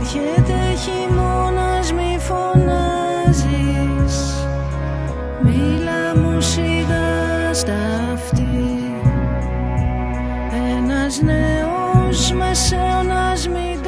έρχεται χειμώνας μη φωνάζεις, μίλα μου σιγά στα αυτή. Ένας νέος μεσαίωνας μη